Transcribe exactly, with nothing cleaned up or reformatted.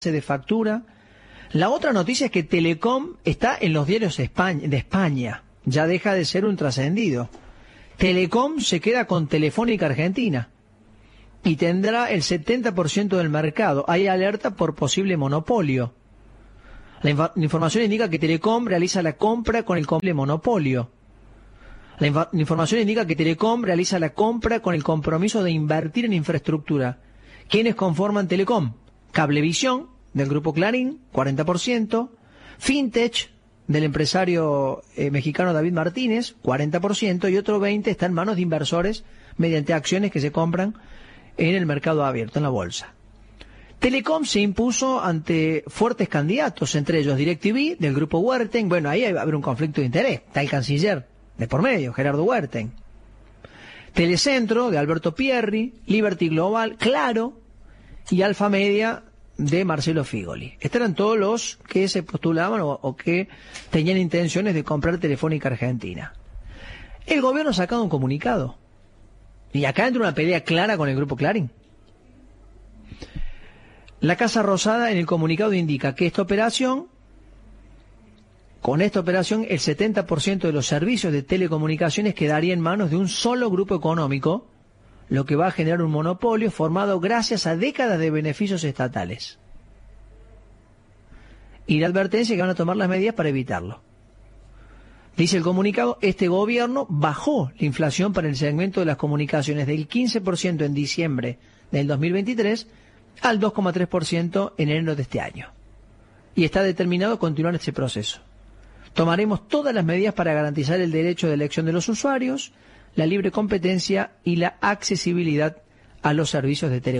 de factura. La otra noticia es que Telecom está en los diarios de España, ya deja de ser un trascendido. Telecom se queda con Telefónica Argentina y tendrá el setenta por ciento del mercado. Hay alerta por posible monopolio. La, inf la información indica que Telecom realiza la compra con el posible monopolio. La, inf la información indica que Telecom realiza la compra con el compromiso de invertir en infraestructura. ¿Quiénes conforman Telecom? Cablevisión, del grupo Clarín, cuarenta por ciento. Fintech, del empresario eh, mexicano David Martínez, cuarenta por ciento. Y otro veinte por ciento está en manos de inversores mediante acciones que se compran en el mercado abierto, en la bolsa. Telecom se impuso ante fuertes candidatos, entre ellos DirecTV, del grupo Werten. Bueno, ahí va a haber un conflicto de interés. Está el canciller de por medio, Gerardo Werten. Telecentro, de Alberto Pierri. Liberty Global, Claro. Y Alfa Media, de Marcelo Figoli. Estos eran todos los que se postulaban o, o que tenían intenciones de comprar Telefónica Argentina. El gobierno ha sacado un comunicado. Y acá entra una pelea clara con el grupo Clarín. La Casa Rosada en el comunicado indica que esta operación, con esta operación, el setenta por ciento de los servicios de telecomunicaciones quedaría en manos de un solo grupo económico, lo que va a generar un monopolio formado gracias a décadas de beneficios estatales. Y la advertencia que van a tomar las medidas para evitarlo. Dice el comunicado, este gobierno bajó la inflación para el segmento de las comunicaciones del quince por ciento en diciembre del dos mil veintitrés al dos coma tres por ciento en enero de este año. Y está determinado a continuar este proceso. Tomaremos todas las medidas para garantizar el derecho de elección de los usuarios, la libre competencia y la accesibilidad a los servicios de telecomunicaciones.